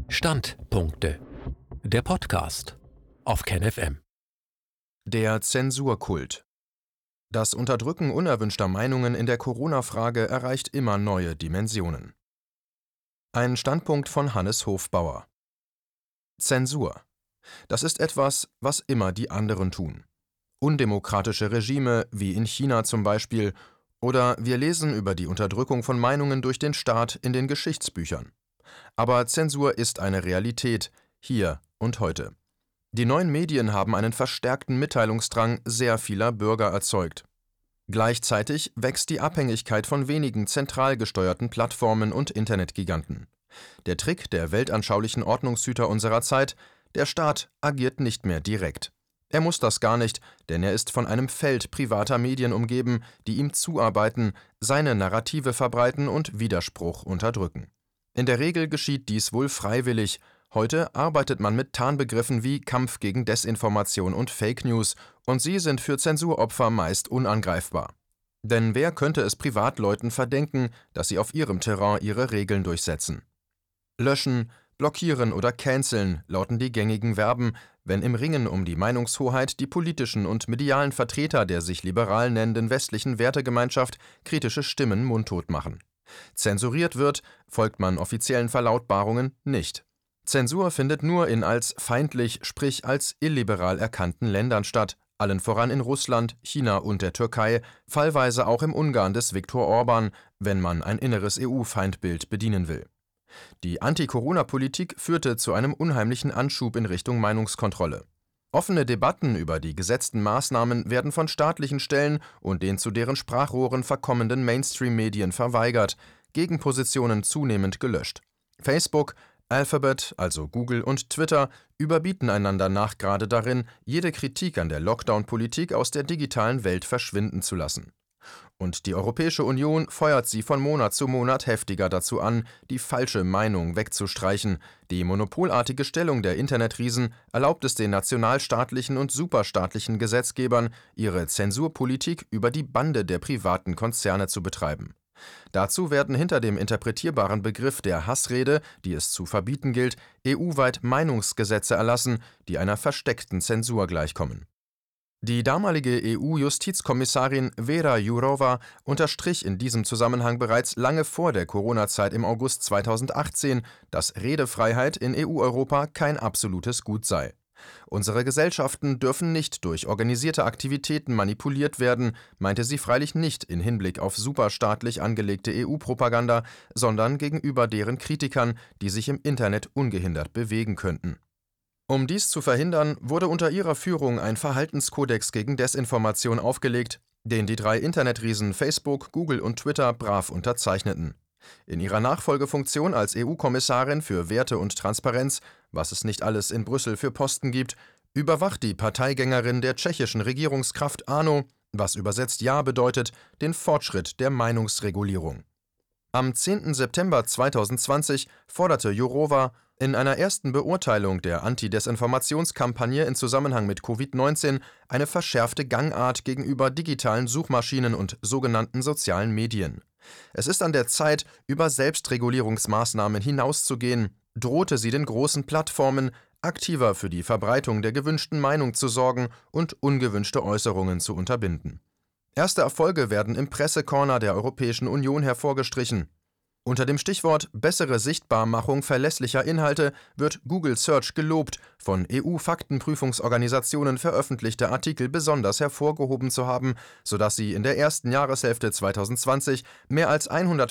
Standpunkte. Der Podcast auf KenFM. Der Zensurkult. Das Unterdrücken unerwünschter Meinungen in der Corona-Frage erreicht immer neue Dimensionen. Ein Standpunkt von Hannes Hofbauer. Zensur. Das ist etwas, was immer die anderen tun. Undemokratische Regime, wie in China zum Beispiel, oder wir lesen über die Unterdrückung von Meinungen durch den Staat in den Geschichtsbüchern. Aber Zensur ist eine Realität, hier und heute. Die neuen Medien haben einen verstärkten Mitteilungsdrang sehr vieler Bürger erzeugt. Gleichzeitig wächst die Abhängigkeit von wenigen zentral gesteuerten Plattformen und Internetgiganten. Der Trick der weltanschaulichen Ordnungshüter unserer Zeit: der Staat agiert nicht mehr direkt. Er muss das gar nicht, denn er ist von einem Feld privater Medien umgeben, die ihm zuarbeiten, seine Narrative verbreiten und Widerspruch unterdrücken. In der Regel geschieht dies wohl freiwillig. Heute arbeitet man mit Tarnbegriffen wie Kampf gegen Desinformation und Fake News, und sie sind für Zensuropfer meist unangreifbar. Denn wer könnte es Privatleuten verdenken, dass sie auf ihrem Terrain ihre Regeln durchsetzen? Löschen, blockieren oder canceln lauten die gängigen Verben, wenn im Ringen um die Meinungshoheit die politischen und medialen Vertreter der sich liberal nennenden westlichen Wertegemeinschaft kritische Stimmen mundtot machen. Zensuriert wird, folgt man offiziellen Verlautbarungen nicht. Zensur findet nur in als feindlich, sprich als illiberal erkannten Ländern statt, allen voran in Russland, China und der Türkei, fallweise auch im Ungarn des Viktor Orban, wenn man ein inneres EU-Feindbild bedienen will. Die Anti-Corona-Politik führte zu einem unheimlichen Anschub in Richtung Meinungskontrolle. Offene Debatten über die gesetzten Maßnahmen werden von staatlichen Stellen und den zu deren Sprachrohren verkommenden Mainstream-Medien verweigert, Gegenpositionen zunehmend gelöscht. Facebook, Alphabet, also Google und Twitter überbieten einander nachgerade darin, jede Kritik an der Lockdown-Politik aus der digitalen Welt verschwinden zu lassen. Und die Europäische Union feuert sie von Monat zu Monat heftiger dazu an, die falsche Meinung wegzustreichen. Die monopolartige Stellung der Internetriesen erlaubt es den nationalstaatlichen und superstaatlichen Gesetzgebern, ihre Zensurpolitik über die Bande der privaten Konzerne zu betreiben. Dazu werden hinter dem interpretierbaren Begriff der Hassrede, die es zu verbieten gilt, EU-weit Meinungsgesetze erlassen, die einer versteckten Zensur gleichkommen. Die damalige EU-Justizkommissarin Věra Jourová unterstrich in diesem Zusammenhang bereits lange vor der Corona-Zeit im August 2018, dass Redefreiheit in EU-Europa kein absolutes Gut sei. Unsere Gesellschaften dürfen nicht durch organisierte Aktivitäten manipuliert werden, meinte sie freilich nicht in Hinblick auf superstaatlich angelegte EU-Propaganda, sondern gegenüber deren Kritikern, die sich im Internet ungehindert bewegen könnten. Um dies zu verhindern, wurde unter ihrer Führung ein Verhaltenskodex gegen Desinformation aufgelegt, den die drei Internetriesen Facebook, Google und Twitter brav unterzeichneten. In ihrer Nachfolgefunktion als EU-Kommissarin für Werte und Transparenz, was es nicht alles in Brüssel für Posten gibt, überwacht die Parteigängerin der tschechischen Regierungskraft ANO, was übersetzt Ja bedeutet, den Fortschritt der Meinungsregulierung. Am 10. September 2020 forderte Jourová in einer ersten Beurteilung der Anti-Desinformationskampagne in Zusammenhang mit Covid-19 eine verschärfte Gangart gegenüber digitalen Suchmaschinen und sogenannten sozialen Medien. Es ist an der Zeit, über Selbstregulierungsmaßnahmen hinauszugehen, drohte sie den großen Plattformen, aktiver für die Verbreitung der gewünschten Meinung zu sorgen und ungewünschte Äußerungen zu unterbinden. Erste Erfolge werden im Pressecorner der Europäischen Union hervorgestrichen. Unter dem Stichwort bessere Sichtbarmachung verlässlicher Inhalte wird Google Search gelobt, von EU-Faktenprüfungsorganisationen veröffentlichte Artikel besonders hervorgehoben zu haben, sodass sie in der ersten Jahreshälfte 2020 mehr als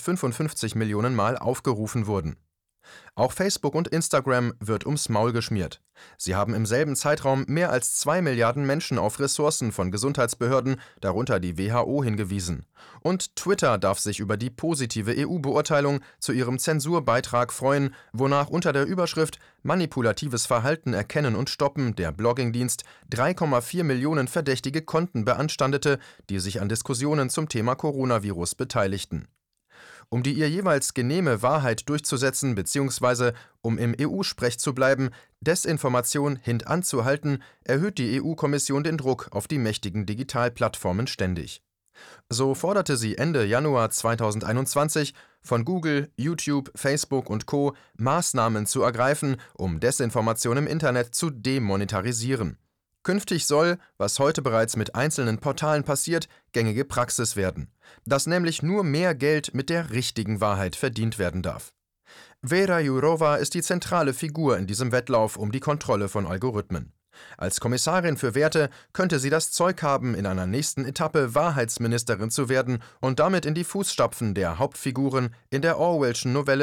155 Millionen Mal aufgerufen wurden. Auch Facebook und Instagram wird ums Maul geschmiert. Sie haben im selben Zeitraum mehr als 2 Milliarden Menschen auf Ressourcen von Gesundheitsbehörden, darunter die WHO, hingewiesen. Und Twitter darf sich über die positive EU-Beurteilung zu ihrem Zensurbeitrag freuen, wonach unter der Überschrift »Manipulatives Verhalten erkennen und stoppen« der Bloggingdienst 3,4 Millionen verdächtige Konten beanstandete, die sich an Diskussionen zum Thema Coronavirus beteiligten. Um die ihr jeweils genehme Wahrheit durchzusetzen bzw. um im EU-Sprech zu bleiben, Desinformation hintanzuhalten, erhöht die EU-Kommission den Druck auf die mächtigen Digitalplattformen ständig. So forderte sie Ende Januar 2021 von Google, YouTube, Facebook und Co. Maßnahmen zu ergreifen, um Desinformation im Internet zu demonetarisieren. Künftig soll, was heute bereits mit einzelnen Portalen passiert, gängige Praxis werden, dass nämlich nur mehr Geld mit der richtigen Wahrheit verdient werden darf. Vera Jourova ist die zentrale Figur in diesem Wettlauf um die Kontrolle von Algorithmen. Als Kommissarin für Werte könnte sie das Zeug haben, in einer nächsten Etappe Wahrheitsministerin zu werden und damit in die Fußstapfen der Hauptfiguren in der Orwellschen Novelle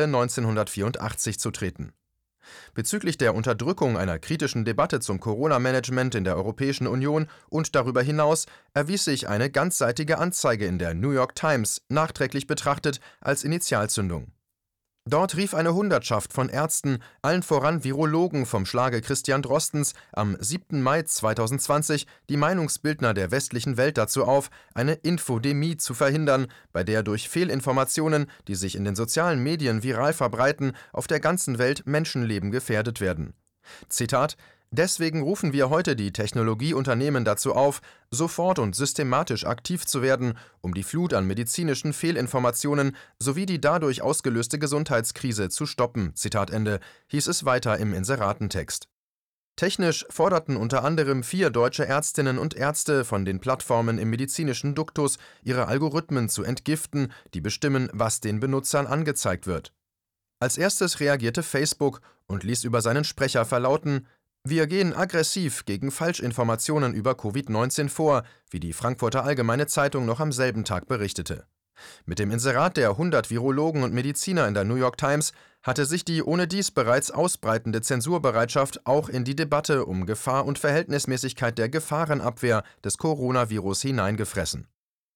1984 zu treten. Bezüglich der Unterdrückung einer kritischen Debatte zum Corona-Management in der Europäischen Union und darüber hinaus erwies sich eine ganzseitige Anzeige in der New York Times nachträglich betrachtet als Initialzündung. Dort rief eine Hundertschaft von Ärzten, allen voran Virologen vom Schlage Christian Drostens, am 7. Mai 2020 die Meinungsbildner der westlichen Welt dazu auf, eine Infodemie zu verhindern, bei der durch Fehlinformationen, die sich in den sozialen Medien viral verbreiten, auf der ganzen Welt Menschenleben gefährdet werden. Zitat: Deswegen rufen wir heute die Technologieunternehmen dazu auf, sofort und systematisch aktiv zu werden, um die Flut an medizinischen Fehlinformationen sowie die dadurch ausgelöste Gesundheitskrise zu stoppen. Zitat Ende, hieß es weiter im Inseratentext. Technisch forderten unter anderem 4 deutsche Ärztinnen und Ärzte von den Plattformen im medizinischen Duktus, ihre Algorithmen zu entgiften, die bestimmen, was den Benutzern angezeigt wird. Als erstes reagierte Facebook und ließ über seinen Sprecher verlauten: Wir gehen aggressiv gegen Falschinformationen über Covid-19 vor, wie die Frankfurter Allgemeine Zeitung noch am selben Tag berichtete. Mit dem Inserat der 100 Virologen und Mediziner in der New York Times hatte sich die ohnedies bereits ausbreitende Zensurbereitschaft auch in die Debatte um Gefahr und Verhältnismäßigkeit der Gefahrenabwehr des Coronavirus hineingefressen.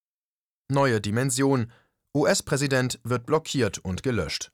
Neue Dimension: US-Präsident wird blockiert und gelöscht.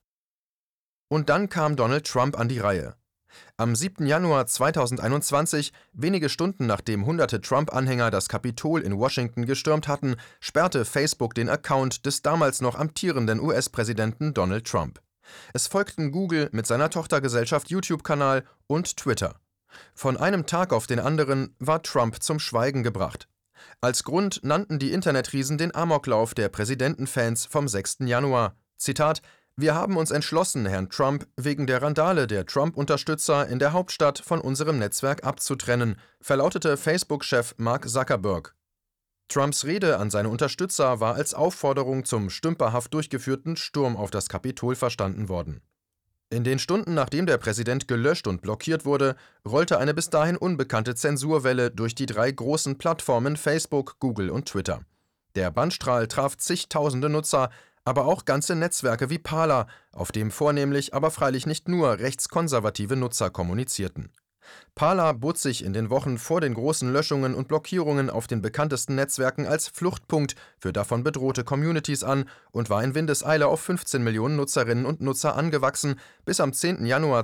Und dann kam Donald Trump an die Reihe. Am 7. Januar 2021, wenige Stunden nachdem hunderte Trump-Anhänger das Kapitol in Washington gestürmt hatten, sperrte Facebook den Account des damals noch amtierenden US-Präsidenten Donald Trump. Es folgten Google mit seiner Tochtergesellschaft YouTube-Kanal und Twitter. Von einem Tag auf den anderen war Trump zum Schweigen gebracht. Als Grund nannten die Internetriesen den Amoklauf der Präsidentenfans vom 6. Januar. Zitat: Wir haben uns entschlossen, Herrn Trump wegen der Randale der Trump-Unterstützer in der Hauptstadt von unserem Netzwerk abzutrennen, verlautete Facebook-Chef Mark Zuckerberg. Trumps Rede an seine Unterstützer war als Aufforderung zum stümperhaft durchgeführten Sturm auf das Kapitol verstanden worden. In den Stunden, nachdem der Präsident gelöscht und blockiert wurde, rollte eine bis dahin unbekannte Zensurwelle durch die 3 großen Plattformen Facebook, Google und Twitter. Der Bannstrahl traf zigtausende Nutzer, aber auch ganze Netzwerke wie Parler, auf dem vornehmlich, aber freilich nicht nur rechtskonservative Nutzer kommunizierten. Parler bot sich in den Wochen vor den großen Löschungen und Blockierungen auf den bekanntesten Netzwerken als Fluchtpunkt für davon bedrohte Communities an und war in Windeseile auf 15 Millionen Nutzerinnen und Nutzer angewachsen, bis am 10. Januar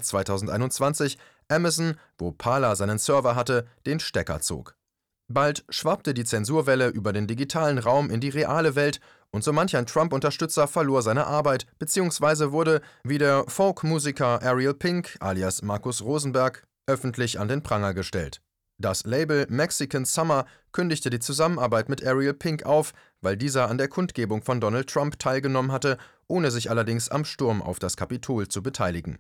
2021 Amazon, wo Parler seinen Server hatte, den Stecker zog. Bald schwappte die Zensurwelle über den digitalen Raum in die reale Welt und so manch ein Trump-Unterstützer verlor seine Arbeit bzw. wurde, wie der Folk-Musiker Ariel Pink alias Markus Rosenberg, öffentlich an den Pranger gestellt. Das Label Mexican Summer kündigte die Zusammenarbeit mit Ariel Pink auf, weil dieser an der Kundgebung von Donald Trump teilgenommen hatte, ohne sich allerdings am Sturm auf das Kapitol zu beteiligen.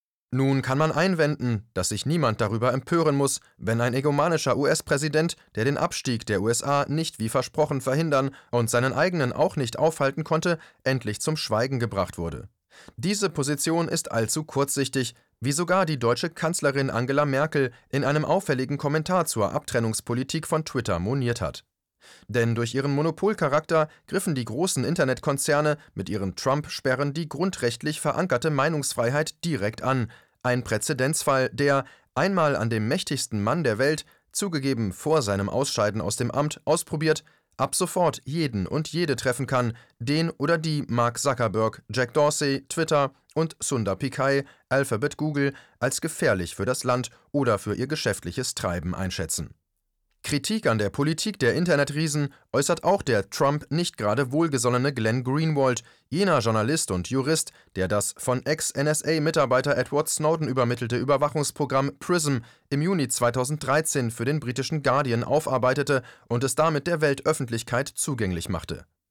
Nun kann man einwenden, dass sich niemand darüber empören muss, wenn ein egomanischer US-Präsident, der den Abstieg der USA nicht wie versprochen verhindern und seinen eigenen auch nicht aufhalten konnte, endlich zum Schweigen gebracht wurde. Diese Position ist allzu kurzsichtig, wie sogar die deutsche Kanzlerin Angela Merkel in einem auffälligen Kommentar zur Abtrennungspolitik von Twitter moniert hat. Denn durch ihren Monopolcharakter griffen die großen Internetkonzerne mit ihren Trump-Sperren die grundrechtlich verankerte Meinungsfreiheit direkt an. Ein Präzedenzfall, der, einmal an dem mächtigsten Mann der Welt, zugegeben vor seinem Ausscheiden aus dem Amt, ausprobiert, ab sofort jeden und jede treffen kann, den oder die Mark Zuckerberg, Jack Dorsey, Twitter und Sundar Pichai, Alphabet Google, als gefährlich für das Land oder für ihr geschäftliches Treiben einschätzen. Kritik an der Politik der Internetriesen äußert auch der Trump nicht gerade wohlgesonnene Glenn Greenwald, jener Journalist und Jurist, der das von Ex-NSA-Mitarbeiter Edward Snowden übermittelte Überwachungsprogramm PRISM im Juni 2013 für den britischen Guardian aufarbeitete und es damit der Weltöffentlichkeit zugänglich machte.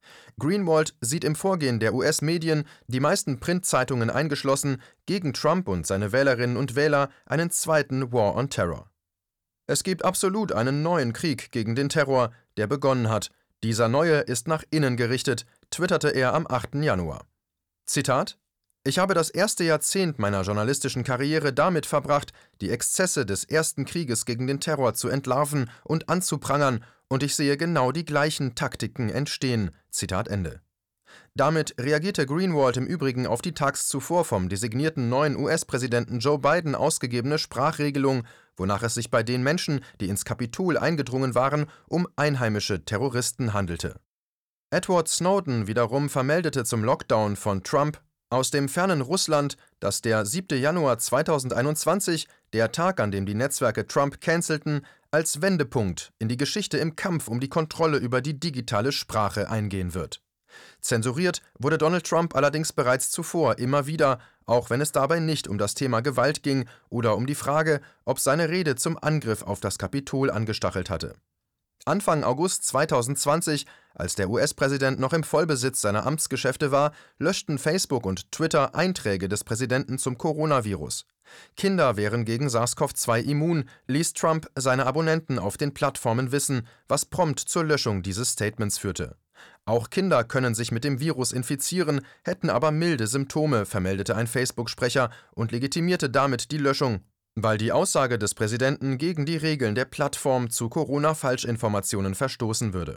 Greenwald sieht im Vorgehen der US-Medien, die meisten Printzeitungen eingeschlossen, gegen Trump und seine Wählerinnen und Wähler einen zweiten War on Terror. Es gibt absolut einen neuen Krieg gegen den Terror, der begonnen hat. Dieser neue ist nach innen gerichtet, twitterte er am 8. Januar. Zitat: Ich habe das erste Jahrzehnt meiner journalistischen Karriere damit verbracht, die Exzesse des ersten Krieges gegen den Terror zu entlarven und anzuprangern, und ich sehe genau die gleichen Taktiken entstehen. Zitat Ende. Damit reagierte Greenwald im Übrigen auf die tags zuvor vom designierten neuen US-Präsidenten Joe Biden ausgegebene Sprachregelung, wonach es sich bei den Menschen, die ins Kapitol eingedrungen waren, um einheimische Terroristen handelte. Edward Snowden wiederum vermeldete zum Lockdown von Trump aus dem fernen Russland, dass der 7. Januar 2021, der Tag, an dem die Netzwerke Trump cancelten, als Wendepunkt in die Geschichte im Kampf um die Kontrolle über die digitale Sprache eingehen wird. Zensuriert wurde Donald Trump allerdings bereits zuvor immer wieder, auch wenn es dabei nicht um das Thema Gewalt ging oder um die Frage, ob seine Rede zum Angriff auf das Kapitol angestachelt hatte. Anfang August 2020, als der US-Präsident noch im Vollbesitz seiner Amtsgeschäfte war, löschten Facebook und Twitter Einträge des Präsidenten zum Coronavirus. Kinder wären gegen SARS-CoV-2 immun, ließ Trump seine Abonnenten auf den Plattformen wissen, was prompt zur Löschung dieses Statements führte. Auch Kinder können sich mit dem Virus infizieren, hätten aber milde Symptome, vermeldete ein Facebook-Sprecher und legitimierte damit die Löschung, weil die Aussage des Präsidenten gegen die Regeln der Plattform zu Corona-Falschinformationen verstoßen würde.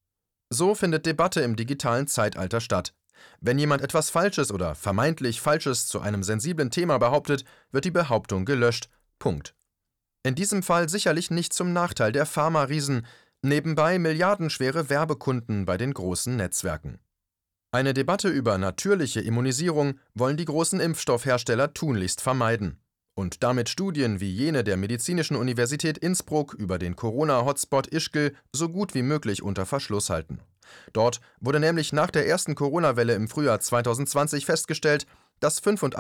So findet Debatte im digitalen Zeitalter statt. Wenn jemand etwas Falsches oder vermeintlich Falsches zu einem sensiblen Thema behauptet, wird die Behauptung gelöscht. Punkt. In diesem Fall sicherlich nicht zum Nachteil der Pharma-Riesen, nebenbei milliardenschwere Werbekunden bei den großen Netzwerken. Eine Debatte über natürliche Immunisierung wollen die großen Impfstoffhersteller tunlichst vermeiden und damit Studien wie jene der Medizinischen Universität Innsbruck über den Corona-Hotspot Ischgl so gut wie möglich unter Verschluss halten. Dort wurde nämlich nach der ersten Corona-Welle im Frühjahr 2020 festgestellt, dass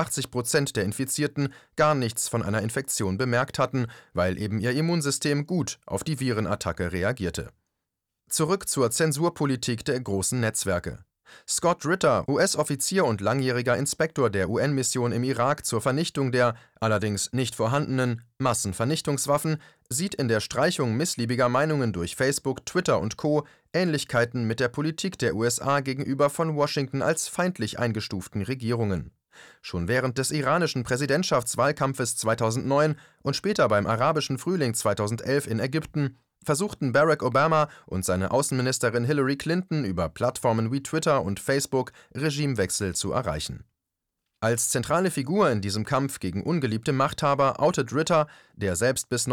85% der Infizierten gar nichts von einer Infektion bemerkt hatten, weil eben ihr Immunsystem gut auf die Virenattacke reagierte. Zurück zur Zensurpolitik der großen Netzwerke. Scott Ritter, US-Offizier und langjähriger Inspektor der UN-Mission im Irak zur Vernichtung der, allerdings nicht vorhandenen, Massenvernichtungswaffen, sieht in der Streichung missliebiger Meinungen durch Facebook, Twitter und Co. Ähnlichkeiten mit der Politik der USA gegenüber von Washington als feindlich eingestuften Regierungen. Schon während des iranischen Präsidentschaftswahlkampfes 2009 und später beim arabischen Frühling 2011 in Ägypten versuchten Barack Obama und seine Außenministerin Hillary Clinton über Plattformen wie Twitter und Facebook Regimewechsel zu erreichen. Als zentrale Figur in diesem Kampf gegen ungeliebte Machthaber outet Ritter, der selbst bis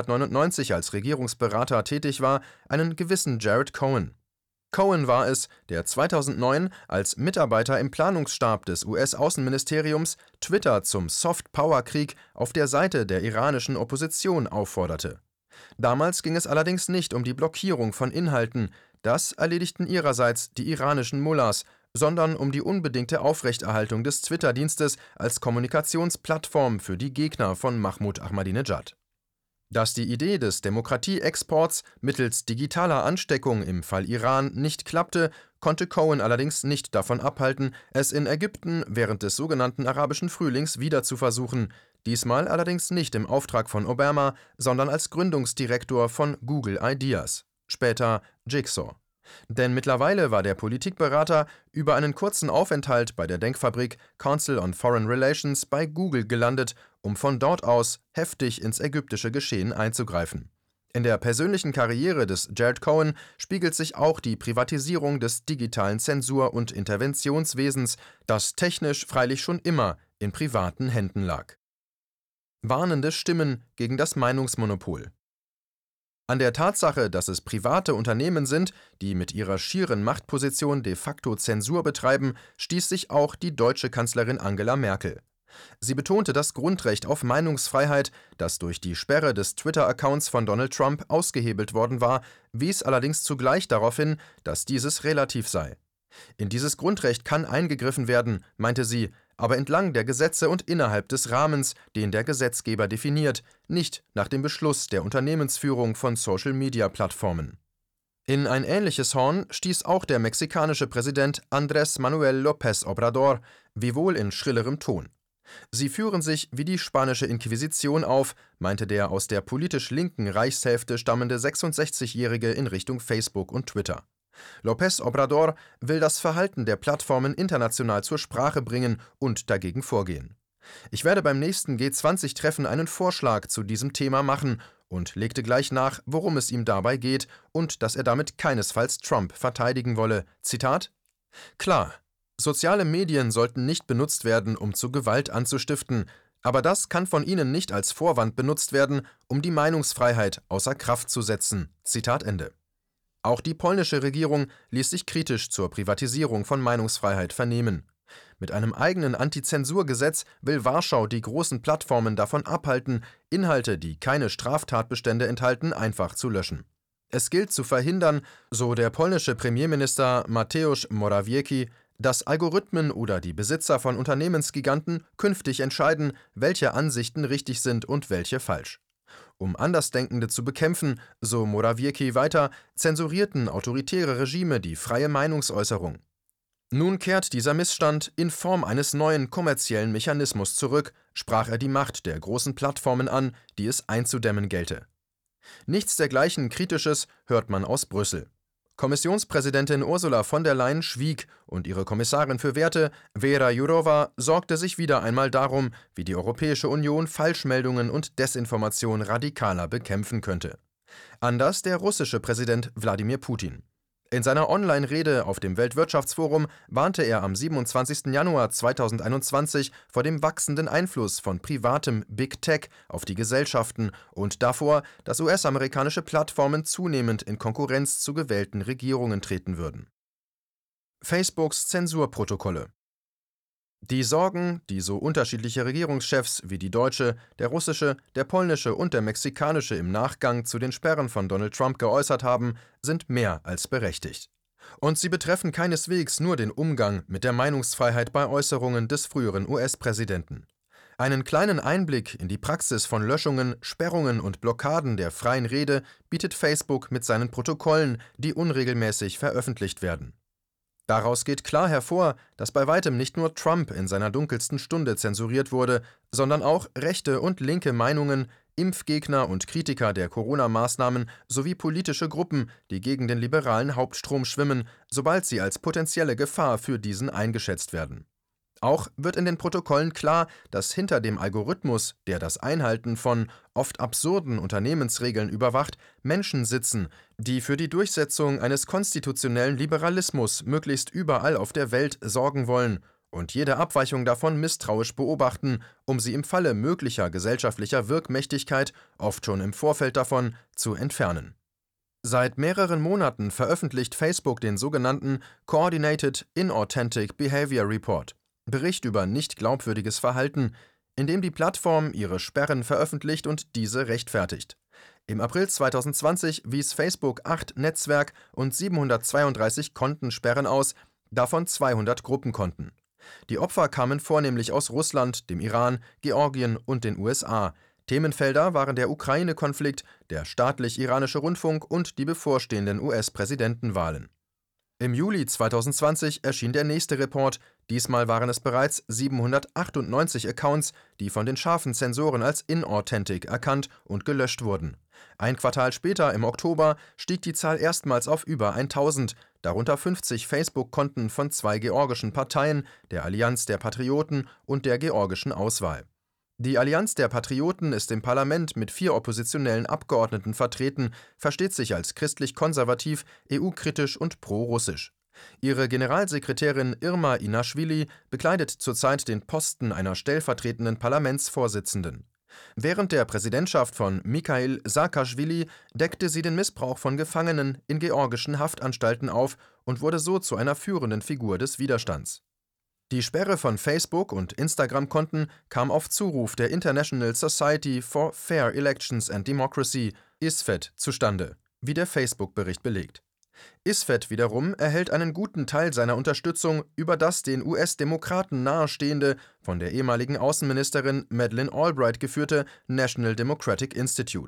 1999 als Regierungsberater tätig war, einen gewissen Jared Cohen. Cohen war es, der 2009 als Mitarbeiter im Planungsstab des US-Außenministeriums Twitter zum Soft-Power-Krieg auf der Seite der iranischen Opposition aufforderte. Damals ging es allerdings nicht um die Blockierung von Inhalten, das erledigten ihrerseits die iranischen Mullahs, sondern um die unbedingte Aufrechterhaltung des Twitter-Dienstes als Kommunikationsplattform für die Gegner von Mahmoud Ahmadinejad. Dass die Idee des Demokratieexports mittels digitaler Ansteckung im Fall Iran nicht klappte, konnte Cohen allerdings nicht davon abhalten, es in Ägypten während des sogenannten arabischen Frühlings wieder zu versuchen, diesmal allerdings nicht im Auftrag von Obama, sondern als Gründungsdirektor von Google Ideas, später Jigsaw. Denn mittlerweile war der Politikberater über einen kurzen Aufenthalt bei der Denkfabrik Council on Foreign Relations bei Google gelandet, um von dort aus heftig ins ägyptische Geschehen einzugreifen. In der persönlichen Karriere des Jared Cohen spiegelt sich auch die Privatisierung des digitalen Zensur- und Interventionswesens, das technisch freilich schon immer in privaten Händen lag. Warnende Stimmen gegen das Meinungsmonopol. An der Tatsache, dass es private Unternehmen sind, die mit ihrer schieren Machtposition de facto Zensur betreiben, stieß sich auch die deutsche Kanzlerin Angela Merkel. Sie betonte das Grundrecht auf Meinungsfreiheit, das durch die Sperre des Twitter-Accounts von Donald Trump ausgehebelt worden war, wies allerdings zugleich darauf hin, dass dieses relativ sei. In dieses Grundrecht kann eingegriffen werden, meinte sie, aber entlang der Gesetze und innerhalb des Rahmens, den der Gesetzgeber definiert, nicht nach dem Beschluss der Unternehmensführung von Social-Media-Plattformen. In ein ähnliches Horn stieß auch der mexikanische Präsident Andrés Manuel López Obrador, wiewohl in schrillerem Ton. Sie führen sich wie die spanische Inquisition auf, meinte der aus der politisch linken Reichshälfte stammende 66-Jährige in Richtung Facebook und Twitter. López Obrador will das Verhalten der Plattformen international zur Sprache bringen und dagegen vorgehen. Ich werde beim nächsten G20-Treffen einen Vorschlag zu diesem Thema machen und legte gleich nach, worum es ihm dabei geht und dass er damit keinesfalls Trump verteidigen wolle. Zitat: Klar, soziale Medien sollten nicht benutzt werden, um zu Gewalt anzustiften, aber das kann von Ihnen nicht als Vorwand benutzt werden, um die Meinungsfreiheit außer Kraft zu setzen. Zitat Ende. Auch die polnische Regierung ließ sich kritisch zur Privatisierung von Meinungsfreiheit vernehmen. Mit einem eigenen Antizensurgesetz will Warschau die großen Plattformen davon abhalten, Inhalte, die keine Straftatbestände enthalten, einfach zu löschen. Es gilt zu verhindern, so der polnische Premierminister Mateusz Morawiecki, dass Algorithmen oder die Besitzer von Unternehmensgiganten künftig entscheiden, welche Ansichten richtig sind und welche falsch. Um Andersdenkende zu bekämpfen, so Morawiecki weiter, zensurierten autoritäre Regime die freie Meinungsäußerung. Nun kehrt dieser Missstand in Form eines neuen kommerziellen Mechanismus zurück, sprach er die Macht der großen Plattformen an, die es einzudämmen gelte. Nichts dergleichen Kritisches hört man aus Brüssel. Kommissionspräsidentin Ursula von der Leyen schwieg und ihre Kommissarin für Werte, Vera Jourová, sorgte sich wieder einmal darum, wie die Europäische Union Falschmeldungen und Desinformation radikaler bekämpfen könnte. Anders der russische Präsident Wladimir Putin. In seiner Online-Rede auf dem Weltwirtschaftsforum warnte er am 27. Januar 2021 vor dem wachsenden Einfluss von privatem Big Tech auf die Gesellschaften und davor, dass US-amerikanische Plattformen zunehmend in Konkurrenz zu gewählten Regierungen treten würden. Facebooks Zensurprotokolle. Die Sorgen, die so unterschiedliche Regierungschefs wie die deutsche, der russische, der polnische und der mexikanische im Nachgang zu den Sperren von Donald Trump geäußert haben, sind mehr als berechtigt. Und sie betreffen keineswegs nur den Umgang mit der Meinungsfreiheit bei Äußerungen des früheren US-Präsidenten. Einen kleinen Einblick in die Praxis von Löschungen, Sperrungen und Blockaden der freien Rede bietet Facebook mit seinen Protokollen, die unregelmäßig veröffentlicht werden. Daraus geht klar hervor, dass bei weitem nicht nur Trump in seiner dunkelsten Stunde zensuriert wurde, sondern auch rechte und linke Meinungen, Impfgegner und Kritiker der Corona-Maßnahmen sowie politische Gruppen, die gegen den liberalen Hauptstrom schwimmen, sobald sie als potenzielle Gefahr für diesen eingeschätzt werden. Auch wird in den Protokollen klar, dass hinter dem Algorithmus, der das Einhalten von oft absurden Unternehmensregeln überwacht, Menschen sitzen, die für die Durchsetzung eines konstitutionellen Liberalismus möglichst überall auf der Welt sorgen wollen und jede Abweichung davon misstrauisch beobachten, um sie im Falle möglicher gesellschaftlicher Wirkmächtigkeit, oft schon im Vorfeld davon, zu entfernen. Seit mehreren Monaten veröffentlicht Facebook den sogenannten Coordinated Inauthentic Behavior Report, Bericht über nicht glaubwürdiges Verhalten, in dem die Plattform ihre Sperren veröffentlicht und diese rechtfertigt. Im April 2020 wies Facebook 8 Netzwerk- und 732 Kontensperren aus, davon 200 Gruppenkonten. Die Opfer kamen vornehmlich aus Russland, dem Iran, Georgien und den USA. Themenfelder waren der Ukraine-Konflikt, der staatlich-iranische Rundfunk und die bevorstehenden US-Präsidentenwahlen. Im Juli 2020 erschien der nächste Report, diesmal waren es bereits 798 Accounts, die von den scharfen Zensoren als inauthentic erkannt und gelöscht wurden. Ein Quartal später, im Oktober, stieg die Zahl erstmals auf über 1000, darunter 50 Facebook-Konten von 2 georgischen Parteien, der Allianz der Patrioten und der georgischen Auswahl. Die Allianz der Patrioten ist im Parlament mit 4 oppositionellen Abgeordneten vertreten, versteht sich als christlich-konservativ, EU-kritisch und pro-russisch. Ihre Generalsekretärin Irma Inaschwili bekleidet zurzeit den Posten einer stellvertretenden Parlamentsvorsitzenden. Während der Präsidentschaft von Mikhail Saakaschwili deckte sie den Missbrauch von Gefangenen in georgischen Haftanstalten auf und wurde so zu einer führenden Figur des Widerstands. Die Sperre von Facebook- und Instagram-Konten kam auf Zuruf der International Society for Fair Elections and Democracy, ISFED, zustande, wie der Facebook-Bericht belegt. ISFED wiederum erhält einen guten Teil seiner Unterstützung über das den US-Demokraten nahestehende, von der ehemaligen Außenministerin Madeleine Albright geführte National Democratic Institute.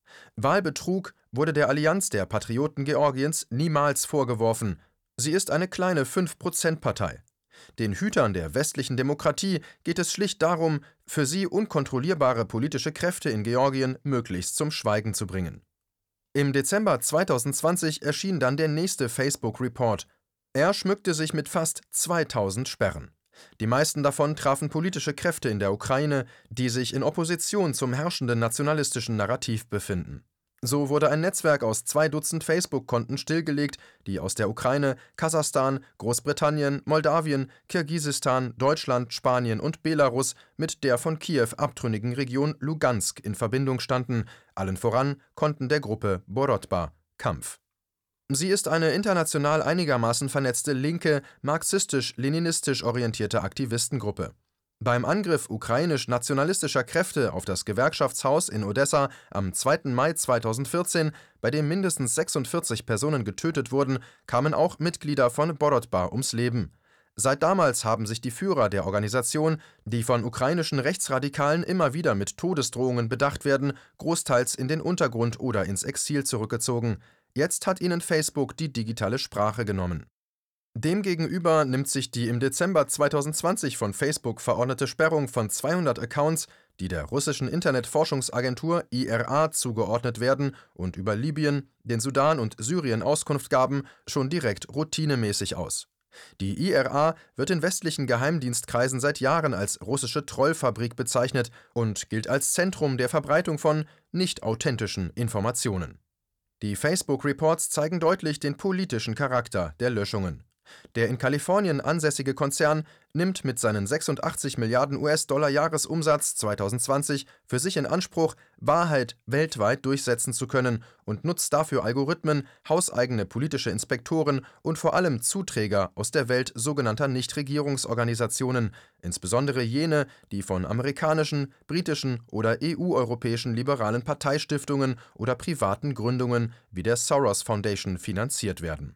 Wahlbetrug wurde der Allianz der Patrioten Georgiens niemals vorgeworfen. Sie ist eine kleine 5%-Partei. Den Hütern der westlichen Demokratie geht es schlicht darum, für sie unkontrollierbare politische Kräfte in Georgien möglichst zum Schweigen zu bringen. Im Dezember 2020 erschien dann der nächste Facebook-Report. Er schmückte sich mit fast 2000 Sperren. Die meisten davon trafen politische Kräfte in der Ukraine, die sich in Opposition zum herrschenden nationalistischen Narrativ befinden. So wurde ein Netzwerk aus 2 Dutzend Facebook-Konten stillgelegt, die aus der Ukraine, Kasachstan, Großbritannien, Moldawien, Kirgisistan, Deutschland, Spanien und Belarus mit der von Kiew abtrünnigen Region Lugansk in Verbindung standen, allen voran Konten der Gruppe Borotba, Kampf. Sie ist eine international einigermaßen vernetzte linke, marxistisch-leninistisch orientierte Aktivistengruppe. Beim Angriff ukrainisch-nationalistischer Kräfte auf das Gewerkschaftshaus in Odessa am 2. Mai 2014, bei dem mindestens 46 Personen getötet wurden, kamen auch Mitglieder von Borotba ums Leben. Seit damals haben sich die Führer der Organisation, die von ukrainischen Rechtsradikalen immer wieder mit Todesdrohungen bedacht werden, großteils in den Untergrund oder ins Exil zurückgezogen. Jetzt hat ihnen Facebook die digitale Sprache genommen. Demgegenüber nimmt sich die im Dezember 2020 von Facebook verordnete Sperrung von 200 Accounts, die der russischen Internetforschungsagentur IRA zugeordnet werden und über Libyen, den Sudan und Syrien Auskunft gaben, schon direkt routinemäßig aus. Die IRA wird in westlichen Geheimdienstkreisen seit Jahren als russische Trollfabrik bezeichnet und gilt als Zentrum der Verbreitung von nicht authentischen Informationen. Die Facebook-Reports zeigen deutlich den politischen Charakter der Löschungen. Der in Kalifornien ansässige Konzern nimmt mit seinen 86 Milliarden US-Dollar Jahresumsatz 2020 für sich in Anspruch, Wahrheit weltweit durchsetzen zu können und nutzt dafür Algorithmen, hauseigene politische Inspektoren und vor allem Zuträger aus der Welt sogenannter Nichtregierungsorganisationen, insbesondere jene, die von amerikanischen, britischen oder EU-europäischen liberalen Parteistiftungen oder privaten Gründungen wie der Soros Foundation finanziert werden.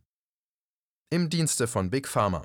Im Dienste von Big Pharma.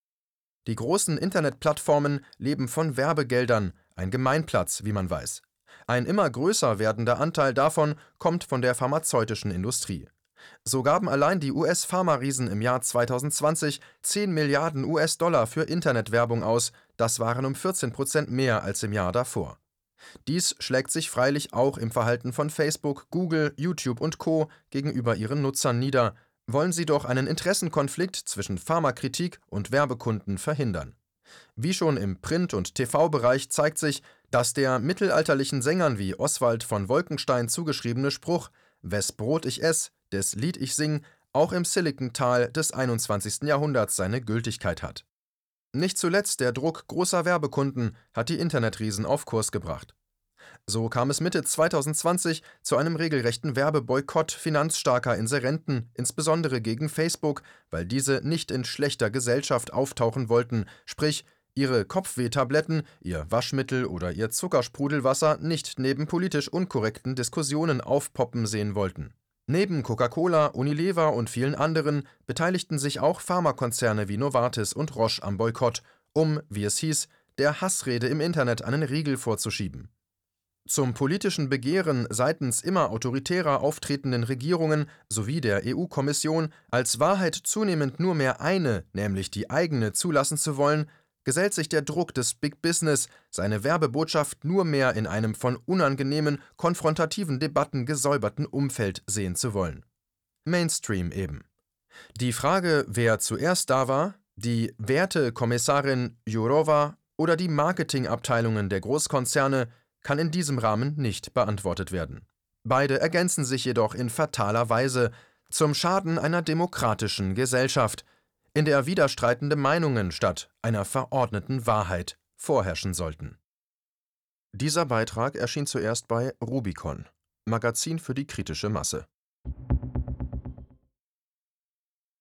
Die großen Internetplattformen leben von Werbegeldern, ein Gemeinplatz, wie man weiß. Ein immer größer werdender Anteil davon kommt von der pharmazeutischen Industrie. So gaben allein die US-Pharma-Riesen im Jahr 2020 10 Milliarden US-Dollar für Internetwerbung aus, das waren um 14% mehr als im Jahr davor. Dies schlägt sich freilich auch im Verhalten von Facebook, Google, YouTube und Co. gegenüber ihren Nutzern nieder. Wollen sie doch einen Interessenkonflikt zwischen Pharmakritik und Werbekunden verhindern. Wie schon im Print- und TV-Bereich zeigt sich, dass der mittelalterlichen Sängern wie Oswald von Wolkenstein zugeschriebene Spruch »Wes Brot ich ess, des Lied ich sing« auch im Silicontal des 21. Jahrhunderts seine Gültigkeit hat. Nicht zuletzt der Druck großer Werbekunden hat die Internetriesen auf Kurs gebracht. So kam es Mitte 2020 zu einem regelrechten Werbeboykott finanzstarker Inserenten, insbesondere gegen Facebook, weil diese nicht in schlechter Gesellschaft auftauchen wollten, sprich ihre Kopfwehtabletten, ihr Waschmittel oder ihr Zuckersprudelwasser nicht neben politisch unkorrekten Diskussionen aufpoppen sehen wollten. Neben Coca-Cola, Unilever und vielen anderen beteiligten sich auch Pharmakonzerne wie Novartis und Roche am Boykott, um, wie es hieß, der Hassrede im Internet einen Riegel vorzuschieben. Zum politischen Begehren seitens immer autoritärer auftretenden Regierungen sowie der EU-Kommission, als Wahrheit zunehmend nur mehr eine, nämlich die eigene, zulassen zu wollen, gesellt sich der Druck des Big Business, seine Werbebotschaft nur mehr in einem von unangenehmen, konfrontativen Debatten gesäuberten Umfeld sehen zu wollen. Mainstream eben. Die Frage, wer zuerst da war, die Wertekommissarin Jourova oder die Marketingabteilungen der Großkonzerne, kann in diesem Rahmen nicht beantwortet werden. Beide ergänzen sich jedoch in fataler Weise zum Schaden einer demokratischen Gesellschaft, in der widerstreitende Meinungen statt einer verordneten Wahrheit vorherrschen sollten. Dieser Beitrag erschien zuerst bei Rubicon, Magazin für die kritische Masse.